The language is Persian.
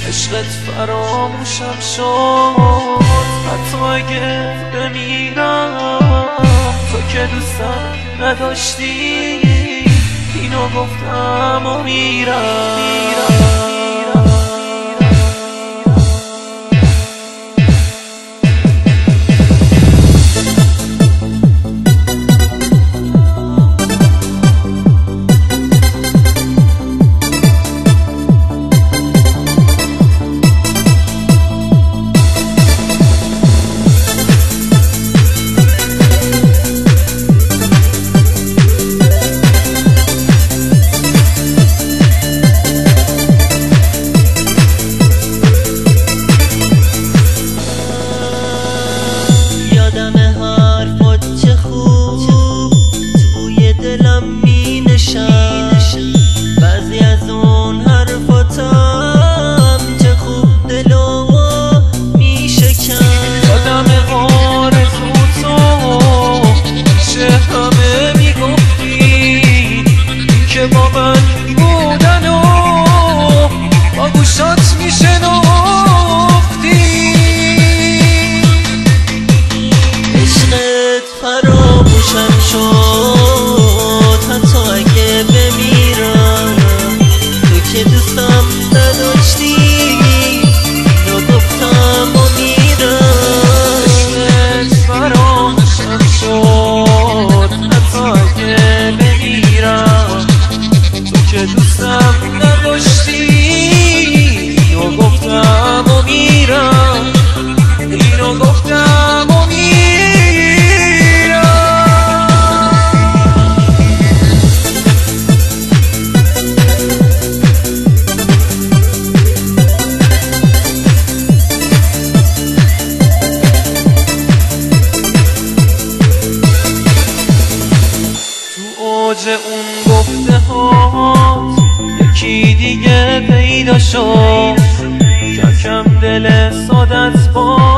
عشقت فراموشم شد حتی اگه بمیرم، تو که دوستم نداشتی اینو گفتم و میرم. بعضی از اون حرفاتم چه خوب دلو میشکن. یادم آرزو تو چه همه میگفتی که با من بودن و با گوشات میشنفتی. عشقت فراموشم شد حتی اگه بمیرم، تو که دوستم نداشتی اینو گفتم و میرم. عشقت فراموشم شد حتی اگه بمیرم، تو که دوستم نداشتی اینو گفتم و میرم، اینو گفتم و میرم. اوج اون گفته ها یکی دیگه پیدا شد، کم کم دل سادت با